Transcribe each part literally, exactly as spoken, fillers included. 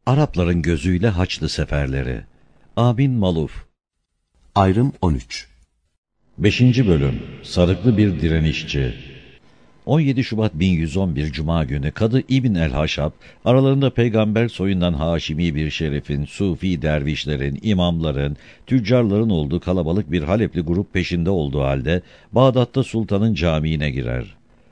Arapların gözüyle Haçlı seferleri. Amin Maluf. Ayrım on üç. beşinci bölüm. Sarıklı bir direnişçi. on yedi Şubat bin yüz on bir Cuma günü Kadı İbn el-Haşab, aralarında peygamber soyundan Haşimi bir şerefin, Sufi dervişlerin, imamların, tüccarların olduğu kalabalık bir Halepli grup peşinde olduğu halde, Bağdat'ta sultanın camiine girer.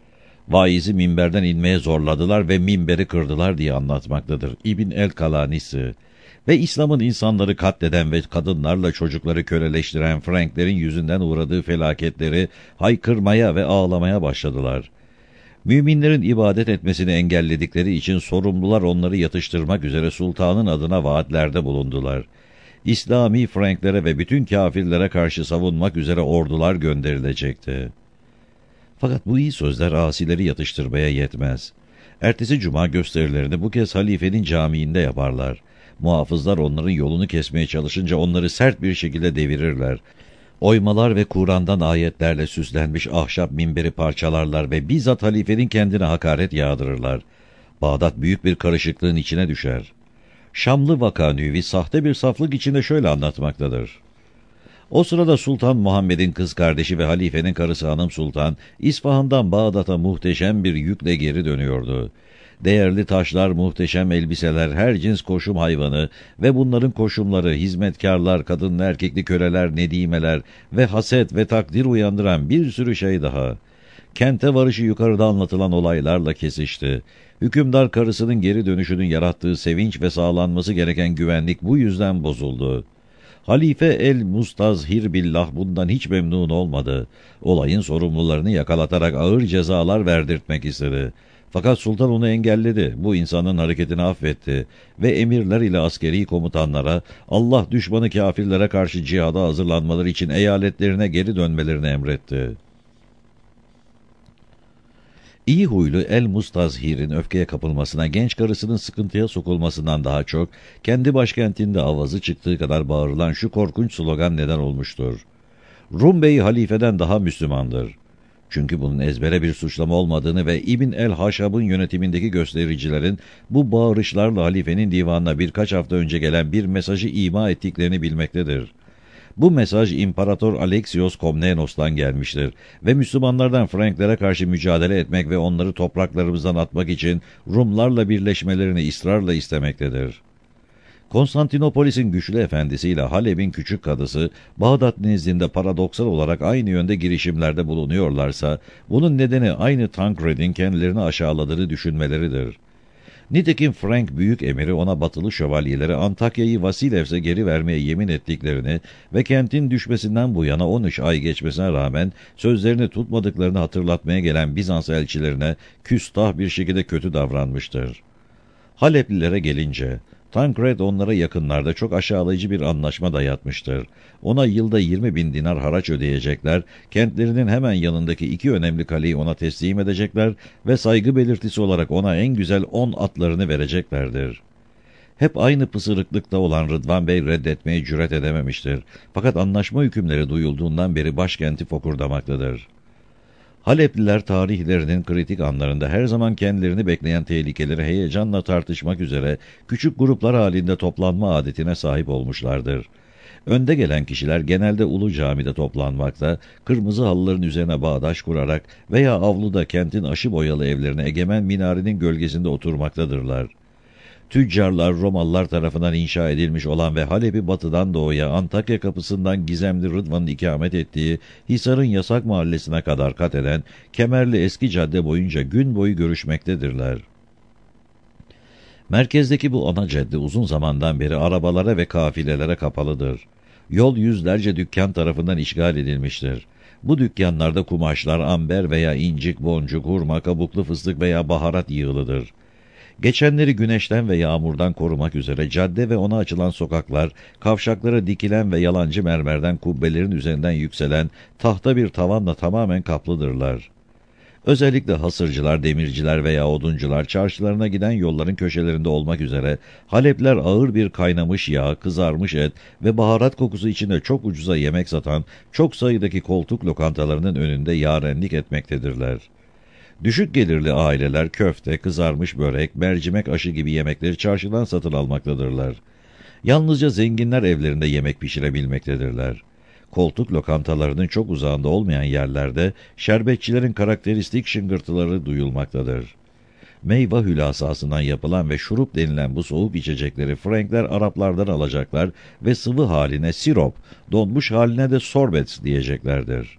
Vaizi minberden inmeye zorladılar ve minberi kırdılar diye anlatmaktadır İbn el-Kalanisi. Ve İslam'ın insanları katleden ve kadınlarla çocukları köleleştiren Franklerin yüzünden uğradığı felaketleri haykırmaya ve ağlamaya başladılar. Müminlerin ibadet etmesini engelledikleri için sorumlular onları yatıştırmak üzere sultanın adına vaatlerde bulundular. İslami Franklere ve bütün kâfirlere karşı savunmak üzere ordular gönderilecekti. Fakat bu iyi sözler asileri yatıştırmaya yetmez. Ertesi cuma gösterilerini bu kez halifenin camiinde yaparlar. Muhafızlar onların yolunu kesmeye çalışınca onları sert bir şekilde devirirler. Oymalar ve Kur'an'dan ayetlerle süslenmiş ahşap minberi parçalarlar ve bizzat halifenin kendine hakaret yağdırırlar. Bağdat büyük bir karışıklığın içine düşer. Şamlı Vakanüvi sahte bir saflık içinde şöyle anlatmaktadır. O sırada Sultan Muhammed'in kız kardeşi ve halifenin karısı Hanım Sultan, İsfahan'dan Bağdat'a muhteşem bir yükle geri dönüyordu. Değerli taşlar, muhteşem elbiseler, her cins koşum hayvanı ve bunların koşumları, hizmetkarlar, kadınlı erkekli köleler, nedimeler ve haset ve takdir uyandıran bir sürü şey daha. Kente varışı yukarıda anlatılan olaylarla kesişti. Hükümdar karısının geri dönüşünün yarattığı sevinç ve sağlanması gereken güvenlik bu yüzden bozuldu. Halife el-Mustazhir billah bundan hiç memnun olmadı. Olayın sorumlularını yakalatarak ağır cezalar verdirtmek istedi. Fakat sultan onu engelledi, bu insanın hareketini affetti ve emirler ile askeri komutanlara Allah düşmanı kâfirlere karşı cihada hazırlanmaları için eyaletlerine geri dönmelerini emretti. İyi huylu el-Mustazhir'in öfkeye kapılmasına, genç karısının sıkıntıya sokulmasından daha çok, kendi başkentinde avazı çıktığı kadar bağırılan şu korkunç slogan neden olmuştur. Rum Bey halifeden daha Müslümandır. Çünkü bunun ezbere bir suçlama olmadığını ve İbn el-Haşab'ın yönetimindeki göstericilerin bu bağırışlarla halifenin divanına birkaç hafta önce gelen bir mesajı ima ettiklerini bilmektedir. Bu mesaj İmparator Alexios Komnenos'tan gelmiştir ve Müslümanlardan Franklere karşı mücadele etmek ve onları topraklarımızdan atmak için Rumlarla birleşmelerini ısrarla istemektedir. Konstantinopolis'in güçlü efendisiyle Halep'in küçük kadısı, Bağdat nezdinde paradoksal olarak aynı yönde girişimlerde bulunuyorlarsa, bunun nedeni aynı Tancred'in kendilerini aşağıladığını düşünmeleridir. Nitekim Frank büyük emiri ona batılı şövalyeleri Antakya'yı Vasilevs'e geri vermeye yemin ettiklerini ve kentin düşmesinden bu yana on üç ay geçmesine rağmen sözlerini tutmadıklarını hatırlatmaya gelen Bizans elçilerine küstah bir şekilde kötü davranmıştır. Haleplilere gelince, Tancred onlara yakınlarda çok aşağılayıcı bir anlaşma dayatmıştır. Ona yılda yirmi bin dinar haraç ödeyecekler, kentlerinin hemen yanındaki iki önemli kaleyi ona teslim edecekler ve saygı belirtisi olarak ona en güzel on atlarını vereceklerdir. Hep aynı pısırıklıkta olan Rıdvan Bey reddetmeye cüret edememiştir. Fakat anlaşma hükümleri duyulduğundan beri başkenti fokurdamaktadır. Halepliler tarihlerinin kritik anlarında her zaman kendilerini bekleyen tehlikeleri heyecanla tartışmak üzere küçük gruplar halinde toplanma adetine sahip olmuşlardır. Önde gelen kişiler genelde Ulu Cami'de toplanmakta, kırmızı halıların üzerine bağdaş kurarak veya avluda kentin aşı boyalı evlerine egemen minarenin gölgesinde oturmaktadırlar. Tüccarlar, Romalılar tarafından inşa edilmiş olan ve Halep'i batıdan doğuya, Antakya kapısından gizemli Rıdvan'ın ikamet ettiği Hisar'ın yasak mahallesine kadar kat eden Kemerli eski cadde boyunca gün boyu görüşmektedirler. Merkezdeki bu ana cadde uzun zamandan beri arabalara ve kafilelere kapalıdır. Yol yüzlerce dükkan tarafından işgal edilmiştir. Bu dükkanlarda kumaşlar, amber veya incik, boncuk, hurma, kabuklu fıstık veya baharat yığılıdır. Geçenleri güneşten ve yağmurdan korumak üzere cadde ve ona açılan sokaklar, kavşaklara dikilen ve yalancı mermerden kubbelerin üzerinden yükselen tahta bir tavanla tamamen kaplıdırlar. Özellikle hasırcılar, demirciler veya oduncular çarşılarına giden yolların köşelerinde olmak üzere Halepler ağır bir kaynamış yağ, kızarmış et ve baharat kokusu içinde çok ucuza yemek satan çok sayıdaki koltuk lokantalarının önünde yarenlik etmektedirler. Düşük gelirli aileler köfte, kızarmış börek, mercimek aşı gibi yemekleri çarşıdan satın almaktadırlar. Yalnızca zenginler evlerinde yemek pişirebilmektedirler. Koltuk lokantalarının çok uzağında olmayan yerlerde şerbetçilerin karakteristik şıngırtıları duyulmaktadır. Meyve hülasasından yapılan ve şurup denilen bu soğuk içecekleri Frankler Araplardan alacaklar ve sıvı haline sirop, donmuş haline de sorbet diyeceklerdir.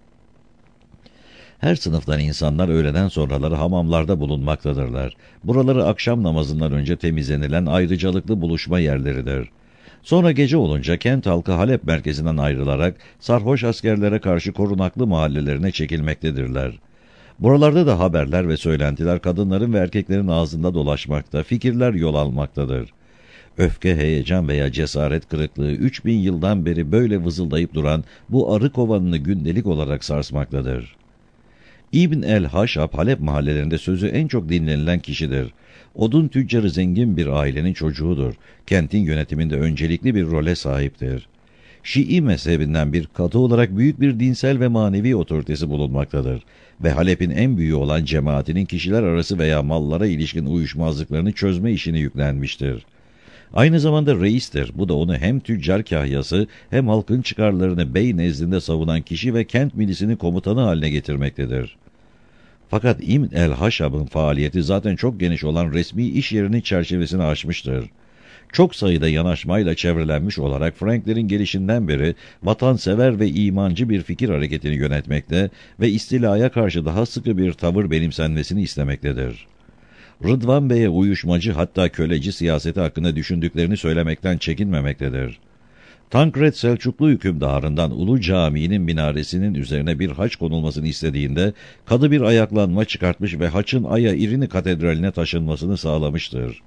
Her sınıftan insanlar öğleden sonraları hamamlarda bulunmaktadırlar. Buraları akşam namazından önce temizlenilen ayrıcalıklı buluşma yerleridir. Sonra gece olunca kent halkı Halep merkezinden ayrılarak sarhoş askerlere karşı korunaklı mahallelerine çekilmektedirler. Buralarda da haberler ve söylentiler kadınların ve erkeklerin ağzında dolaşmakta, fikirler yol almaktadır. Öfke, heyecan veya cesaret kırıklığı üç bin yıldan beri böyle vızıldayıp duran bu arı kovanını gündelik olarak sarsmaktadır. İbn el-Haşab, Halep mahallelerinde sözü en çok dinlenilen kişidir. Odun tüccarı zengin bir ailenin çocuğudur. Kentin yönetiminde öncelikli bir role sahiptir. Şii mezhebinden bir katı olarak büyük bir dinsel ve manevi otoritesi bulunmaktadır. Ve Halep'in en büyüğü olan cemaatinin kişiler arası veya mallara ilişkin uyuşmazlıklarını çözme işini yüklenmiştir. Aynı zamanda reistir. Bu da onu hem tüccar kahyası hem halkın çıkarlarını bey nezdinde savunan kişi ve kent milisinin komutanı haline getirmektedir. Fakat İbn el-Haşab'ın faaliyeti zaten çok geniş olan resmi iş yerinin çerçevesini aşmıştır. Çok sayıda yanaşmayla çevrelenmiş olarak Franklerin gelişinden beri vatansever ve imancı bir fikir hareketini yönetmekte ve istilaya karşı daha sıkı bir tavır benimsenmesini istemektedir. Rıdvan Bey'e uyuşmacı hatta köleci siyaseti hakkında düşündüklerini söylemekten çekinmemektedir. Tankred Selçuklu hükümdarından Ulu Camii'nin minaresinin üzerine bir haç konulmasını istediğinde kadı bir ayaklanma çıkartmış ve haçın Aya İrini Katedrali'ne taşınmasını sağlamıştır.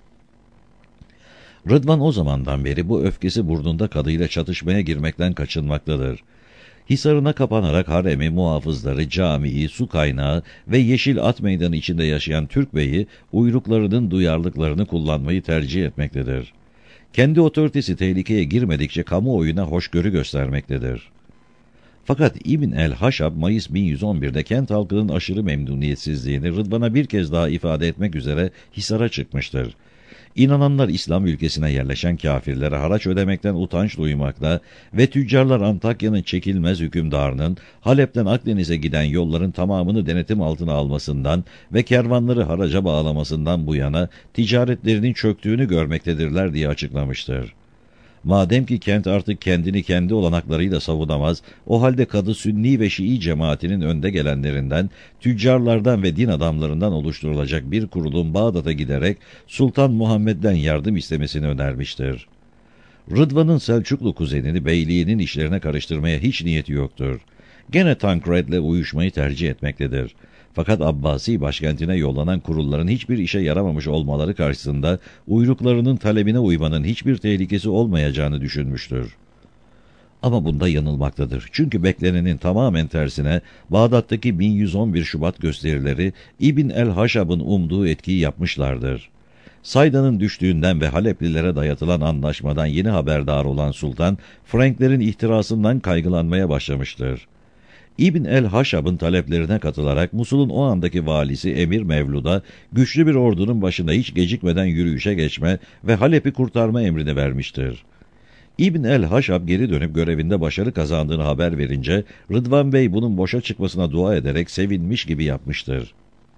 Rıdvan o zamandan beri bu öfkesi burnunda kadıyla çatışmaya girmekten kaçınmaktadır. Hisarına kapanarak haremi, muhafızları, camiyi, su kaynağı ve yeşil at meydanı içinde yaşayan Türk beyi uyruklarının duyarlılıklarını kullanmayı tercih etmektedir. Kendi otoritesi tehlikeye girmedikçe kamuoyuna hoşgörü göstermektedir. Fakat İbn el-Haşab Mayıs bin yüz on bir'de kent halkının aşırı memnuniyetsizliğini Rıdvan'a bir kez daha ifade etmek üzere Hisar'a çıkmıştır. İnananlar İslam ülkesine yerleşen kâfirlere haraç ödemekten utanç duymakta ve tüccarlar Antakya'nın çekilmez hükümdarının Halep'ten Akdeniz'e giden yolların tamamını denetim altına almasından ve kervanları haraca bağlamasından bu yana ticaretlerinin çöktüğünü görmektedirler diye açıklamıştır. Madem ki kent artık kendini kendi olanaklarıyla savunamaz, o halde kadı Sünni ve Şii cemaatinin önde gelenlerinden, tüccarlardan ve din adamlarından oluşturulacak bir kurulun Bağdat'a giderek Sultan Muhammed'den yardım istemesini önermiştir. Rıdvan'ın Selçuklu kuzenini beyliğinin işlerine karıştırmaya hiç niyeti yoktur. Gene Tankred'le uyuşmayı tercih etmektedir. Fakat Abbasi başkentine yollanan kurulların hiçbir işe yaramamış olmaları karşısında uyruklarının talebine uymanın hiçbir tehlikesi olmayacağını düşünmüştür. Ama bunda yanılmaktadır. Çünkü beklenenin tamamen tersine Bağdat'taki bin yüz on bir Şubat gösterileri İbn el-Haşab'ın umduğu etkiyi yapmışlardır. Sayda'nın düştüğünden ve Haleplilere dayatılan anlaşmadan yeni haberdar olan sultan, Franklerin ihtirasından kaygılanmaya başlamıştır. İbn el-Haşab'ın taleplerine katılarak Musul'un o andaki valisi Emir Mevlud'a güçlü bir ordunun başında hiç gecikmeden yürüyüşe geçme ve Halep'i kurtarma emrini vermiştir. İbn el-Haşab geri dönüp görevinde başarı kazandığını haber verince Rıdvan Bey bunun boşa çıkmasına dua ederek sevinmiş gibi yapmıştır.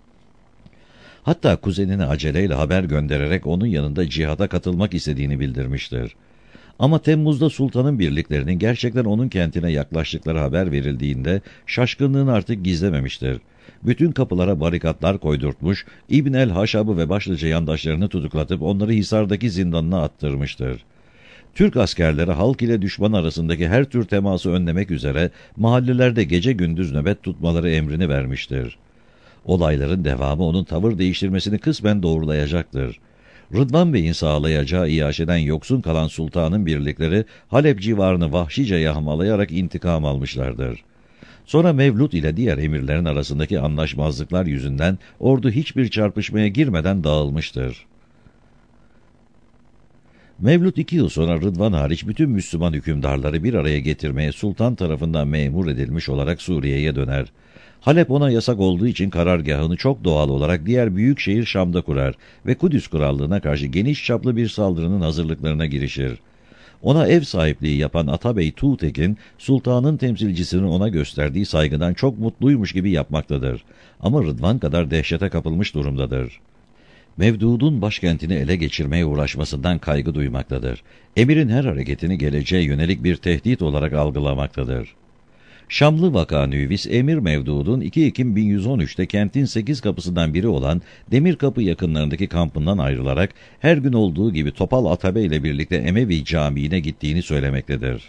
Hatta kuzenine aceleyle haber göndererek onun yanında cihada katılmak istediğini bildirmiştir. Ama Temmuz'da sultanın birliklerinin gerçekten onun kentine yaklaştıkları haber verildiğinde şaşkınlığını artık gizlememiştir. Bütün kapılara barikatlar koydurtmuş, İbn el-Haşab'ı ve başlıca yandaşlarını tutuklatıp onları Hisar'daki zindanına attırmıştır. Türk askerleri halk ile düşman arasındaki her tür teması önlemek üzere mahallelerde gece gündüz nöbet tutmaları emrini vermiştir. Olayların devamı onun tavır değiştirmesini kısmen doğrulayacaktır. Rıdvan Bey'in sağlayacağı iaşeden yoksun kalan sultanın birlikleri Halep civarını vahşice yağmalayarak intikam almışlardır. Sonra Mevlud ile diğer emirlerin arasındaki anlaşmazlıklar yüzünden ordu hiçbir çarpışmaya girmeden dağılmıştır. Mevlüt iki yıl sonra Rıdvan hariç bütün Müslüman hükümdarları bir araya getirmeye sultan tarafından memur edilmiş olarak Suriye'ye döner. Halep ona yasak olduğu için karargahını çok doğal olarak diğer büyük şehir Şam'da kurar ve Kudüs Krallığı'na karşı geniş çaplı bir saldırının hazırlıklarına girişir. Ona ev sahipliği yapan Atabey Tuğtekin, sultanın temsilcisinin ona gösterdiği saygıdan çok mutluymuş gibi yapmaktadır. Ama Rıdvan kadar dehşete kapılmış durumdadır. Mevdud'un başkentini ele geçirmeye uğraşmasından kaygı duymaktadır. Emirin her hareketini geleceğe yönelik bir tehdit olarak algılamaktadır. Şamlı Vakanüvis, Emir Mevdud'un iki Ekim bin yüz on üç'te kentin sekiz kapısından biri olan Demirkapı yakınlarındaki kampından ayrılarak her gün olduğu gibi Topal Atabey ile birlikte Emevi Camii'ne gittiğini söylemektedir.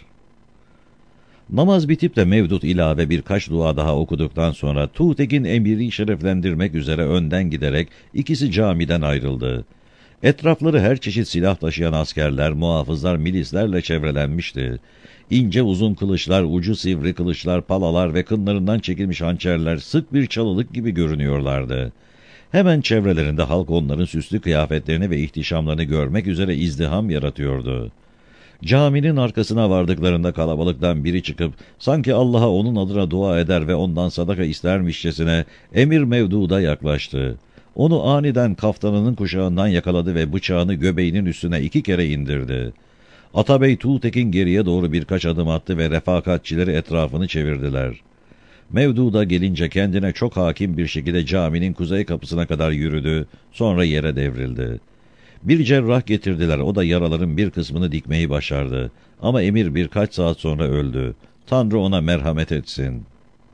Namaz bitip de Mevdud ilave birkaç dua daha okuduktan sonra Tuğtekin emiri şereflendirmek üzere önden giderek ikisi camiden ayrıldı. Etrafları her çeşit silah taşıyan askerler, muhafızlar, milislerle çevrelenmişti. İnce uzun kılıçlar, ucu sivri kılıçlar, palalar ve kınlarından çekilmiş hançerler sık bir çalılık gibi görünüyorlardı. Hemen çevrelerinde halk onların süslü kıyafetlerini ve ihtişamlarını görmek üzere izdiham yaratıyordu. Caminin arkasına vardıklarında kalabalıktan biri çıkıp sanki Allah'a onun adına dua eder ve ondan sadaka istermişçesine Emir Mevdud'a yaklaştı. Onu aniden kaftanının kuşağından yakaladı ve bıçağını göbeğinin üstüne iki kere indirdi. Atabey Tuğtekin geriye doğru birkaç adım attı ve refakatçileri etrafını çevirdiler. Mevdud'a gelince kendine çok hakim bir şekilde caminin kuzey kapısına kadar yürüdü, sonra yere devrildi. Bir cerrah getirdiler, o da yaraların bir kısmını dikmeyi başardı. Ama emir birkaç saat sonra öldü. Tanrı ona merhamet etsin.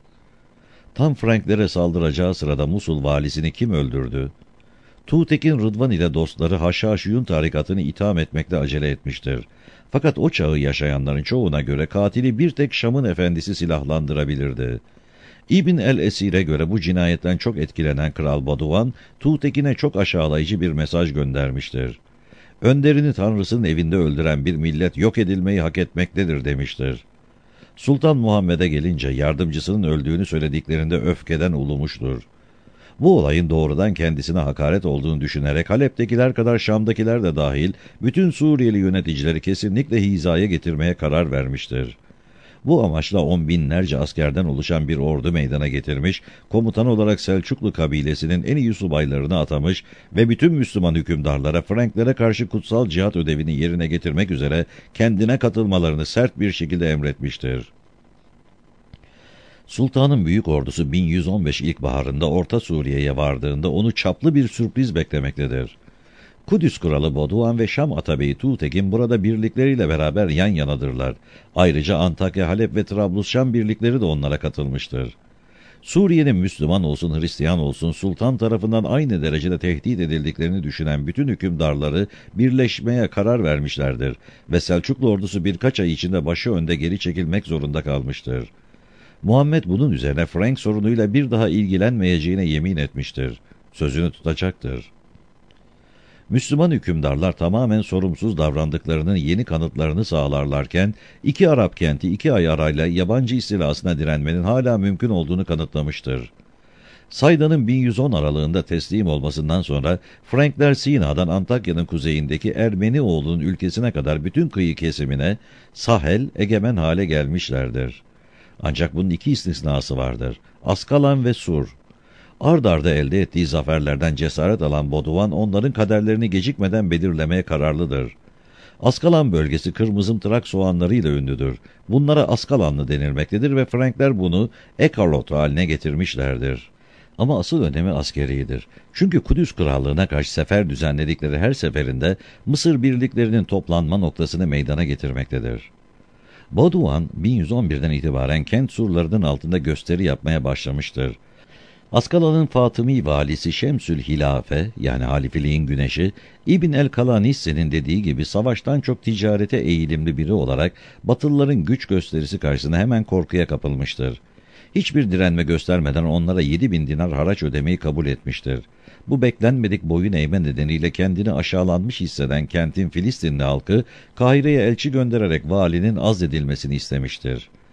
Tam Franklere saldıracağı sırada Musul valisini kim öldürdü? Tuğtekin Rıdvan ile dostları Haşhaşiyun tarikatını itham etmekle acele etmiştir. Fakat o çağı yaşayanların çoğuna göre katili bir tek Şam'ın efendisi silahlandırabilirdi. İbn el-Esir'e göre bu cinayetten çok etkilenen Kral Baduvan, Tuğtekin'e çok aşağılayıcı bir mesaj göndermiştir. Önderini Tanrısının evinde öldüren bir millet yok edilmeyi hak etmektedir demiştir. Sultan Muhammed'e gelince yardımcısının öldüğünü söylediklerinde öfkeden ulumuştur. Bu olayın doğrudan kendisine hakaret olduğunu düşünerek Halep'tekiler kadar Şam'dakiler de dahil bütün Suriyeli yöneticileri kesinlikle hizaya getirmeye karar vermiştir. Bu amaçla on binlerce askerden oluşan bir ordu meydana getirmiş, komutan olarak Selçuklu kabilesinin en iyi subaylarını atamış ve bütün Müslüman hükümdarlara Franklere karşı kutsal cihat ödevini yerine getirmek üzere kendine katılmalarını sert bir şekilde emretmiştir. Sultanın büyük ordusu bin yüz on beş ilkbaharında Orta Suriye'ye vardığında onu çaplı bir sürpriz beklemektedir. Kudüs kralı Boduan ve Şam Atabeyi Tuğtekin burada birlikleriyle beraber yan yanadırlar. Ayrıca Antakya, Halep ve Trablus-Şam birlikleri de onlara katılmıştır. Suriye'nin Müslüman olsun Hristiyan olsun sultan tarafından aynı derecede tehdit edildiklerini düşünen bütün hükümdarları birleşmeye karar vermişlerdir ve Selçuklu ordusu birkaç ay içinde başı önde geri çekilmek zorunda kalmıştır. Muhammed bunun üzerine Frank sorunuyla bir daha ilgilenmeyeceğine yemin etmiştir. Sözünü tutacaktır. Müslüman hükümdarlar tamamen sorumsuz davrandıklarının yeni kanıtlarını sağlarlarken, iki Arap kenti iki ay arayla yabancı istilasına direnmenin hala mümkün olduğunu kanıtlamıştır. Sayda'nın bin yüz on aralığında teslim olmasından sonra, Frankler Sina'dan Antakya'nın kuzeyindeki Ermenioğlu'nun ülkesine kadar bütün kıyı kesimine, Sahel, egemen hale gelmişlerdir. Ancak bunun iki istisnası vardır: Askalan ve Sur. Ard arda elde ettiği zaferlerden cesaret alan Boduvan, onların kaderlerini gecikmeden belirlemeye kararlıdır. Askalan bölgesi kırmızımtırak soğanlarıyla ünlüdür. Bunlara Askalanlı denilmektedir ve Frankler bunu Ekarlot haline getirmişlerdir. Ama asıl önemi askeridir. Çünkü Kudüs Krallığı'na karşı sefer düzenledikleri her seferinde Mısır birliklerinin toplanma noktasını meydana getirmektedir. Boduvan, bin yüz on birden itibaren kent surlarının altında gösteri yapmaya başlamıştır. Askalan'ın Fatımi valisi Şemsül Hilafe, yani halifeliğin güneşi, İbn el-Kalanisse'nin dediği gibi savaştan çok ticarete eğilimli biri olarak Batılıların güç gösterisi karşısında hemen korkuya kapılmıştır. Hiçbir direnme göstermeden onlara yedi bin dinar haraç ödemeyi kabul etmiştir. Bu beklenmedik boyun eğme nedeniyle kendini aşağılanmış hisseden kentin Filistinli halkı, Kahire'ye elçi göndererek valinin azledilmesini istemiştir.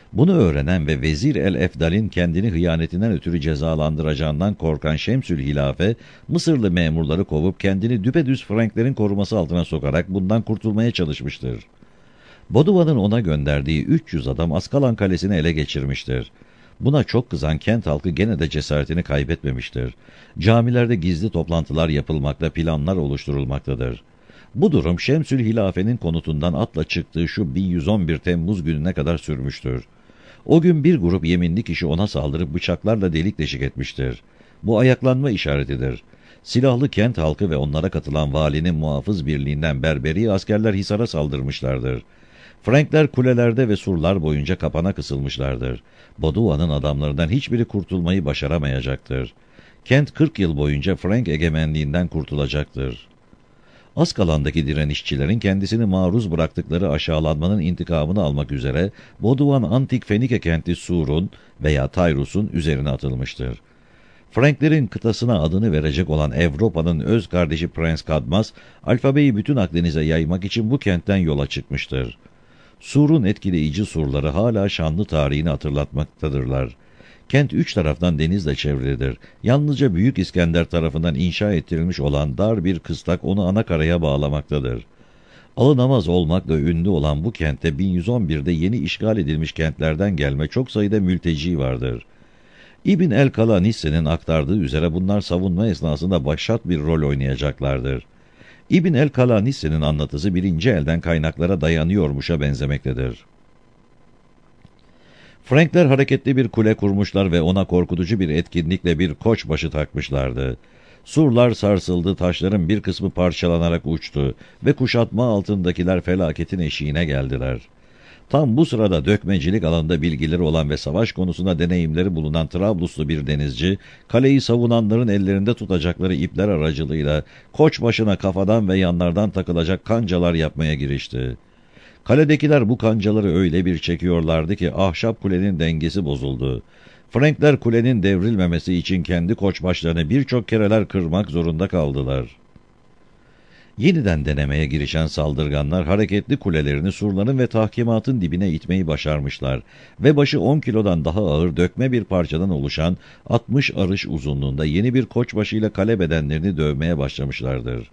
Bunu öğrenen ve Vezir el-Efdal'in kendini hıyanetinden ötürü cezalandıracağından korkan Şemsül Hilafe, Mısırlı memurları kovup kendini düpedüz Franklerin koruması altına sokarak bundan kurtulmaya çalışmıştır. Boduva'nın ona gönderdiği üç yüz adam Askalan kalesini ele geçirmiştir. Buna çok kızan kent halkı gene de cesaretini kaybetmemiştir. Camilerde gizli toplantılar yapılmakta, planlar oluşturulmaktadır. Bu durum Şemsül Hilafe'nin konutundan atla çıktığı şu bin yüz on bir Temmuz gününe kadar sürmüştür. O gün bir grup yeminli kişi ona saldırıp bıçaklarla delik deşik etmiştir. Bu ayaklanma işaretidir. Silahlı kent halkı ve onlara katılan valinin muhafız birliğinden Berberi askerler Hisar'a saldırmışlardır. Frankler kulelerde ve surlar boyunca kapana kısılmışlardır. Boduva'nın adamlarından hiçbiri kurtulmayı başaramayacaktır. Kent kırk yıl boyunca Frank egemenliğinden kurtulacaktır. Askalan'daki direnişçilerin kendisini maruz bıraktıkları aşağılanmanın intikamını almak üzere Boduvan antik Fenike kenti Sur'un veya Tayrus'un üzerine atılmıştır. Franklerin kıtasına adını verecek olan Avrupa'nın öz kardeşi Prens Kadmas, alfabeyi bütün Akdeniz'e yaymak için bu kentten yola çıkmıştır. Sur'un etkileyici surları hala şanlı tarihini hatırlatmaktadırlar. Kent üç taraftan denizle çevrilidir. Yalnızca Büyük İskender tarafından inşa ettirilmiş olan dar bir kıstak onu ana karaya bağlamaktadır. Alınamaz olmakla ünlü olan bu kentte bin yüz on birde yeni işgal edilmiş kentlerden gelme çok sayıda mülteci vardır. İbn el-Kalanisse'nin aktardığı üzere bunlar savunma esnasında başat bir rol oynayacaklardır. İbn el-Kalanisse'nin anlatısı birinci elden kaynaklara dayanıyormuşa benzemektedir. Frankler hareketli bir kule kurmuşlar ve ona korkutucu bir etkinlikle bir koçbaşı takmışlardı. Surlar sarsıldı, taşların bir kısmı parçalanarak uçtu ve kuşatma altındakiler felaketin eşiğine geldiler. Tam bu sırada dökmecilik alanında bilgileri olan ve savaş konusunda deneyimleri bulunan Trabluslu bir denizci, kaleyi savunanların ellerinde tutacakları ipler aracılığıyla koçbaşına kafadan ve yanlardan takılacak kancalar yapmaya girişti. Kaledekiler bu kancaları öyle bir çekiyorlardı ki ahşap kulenin dengesi bozuldu. Frankler kulenin devrilmemesi için kendi koçbaşlarını birçok kereler kırmak zorunda kaldılar. Yeniden denemeye girişen saldırganlar hareketli kulelerini surların ve tahkimatın dibine itmeyi başarmışlar ve başı on kilodan daha ağır dökme bir parçadan oluşan altmış arış uzunluğunda yeni bir koçbaşıyla kale bedenlerini dövmeye başlamışlardır.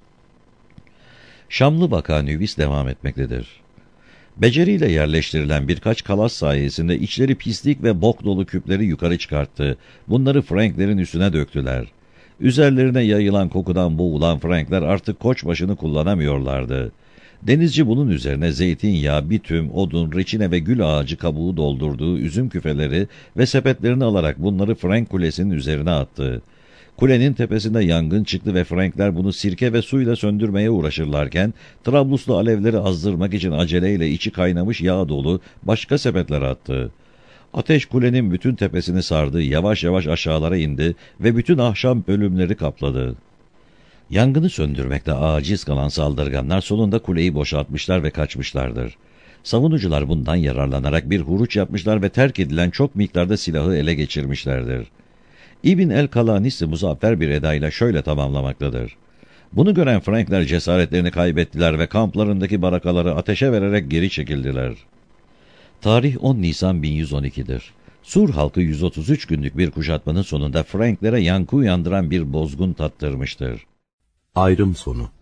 Şamlı vaka nüvis devam etmektedir. Beceriyle yerleştirilen birkaç kalas sayesinde içleri pislik ve bok dolu küpleri yukarı çıkarttı. Bunları Franklerin üstüne döktüler. Üzerlerine yayılan kokudan boğulan Frankler artık koçbaşını kullanamıyorlardı. Denizci bunun üzerine zeytinyağı, bitüm, odun, reçine ve gül ağacı kabuğu doldurduğu üzüm küfeleri ve sepetlerini alarak bunları Frank kulesinin üzerine attı. Kulenin tepesinde yangın çıktı ve Frankler bunu sirke ve suyla söndürmeye uğraşırlarken, Trabluslu alevleri azdırmak için aceleyle içi kaynamış yağ dolu başka sepetler attı. Ateş kulenin bütün tepesini sardı, yavaş yavaş aşağılara indi ve bütün ahşam bölümleri kapladı. Yangını söndürmekte aciz kalan saldırganlar sonunda kuleyi boşaltmışlar ve kaçmışlardır. Savunucular bundan yararlanarak bir huruç yapmışlar ve terk edilen çok miktarda silahı ele geçirmişlerdir. İbn el-Kalanisi muzaffer bir edayla şöyle tamamlamaktadır. Bunu gören Frankler cesaretlerini kaybettiler ve kamplarındaki barakaları ateşe vererek geri çekildiler. Tarih on Nisan bin yüz on iki'dir. Sur halkı yüz otuz üç günlük bir kuşatmanın sonunda Franklere yankı uyandıran bir bozgun tattırmıştır. Ayrım sonu.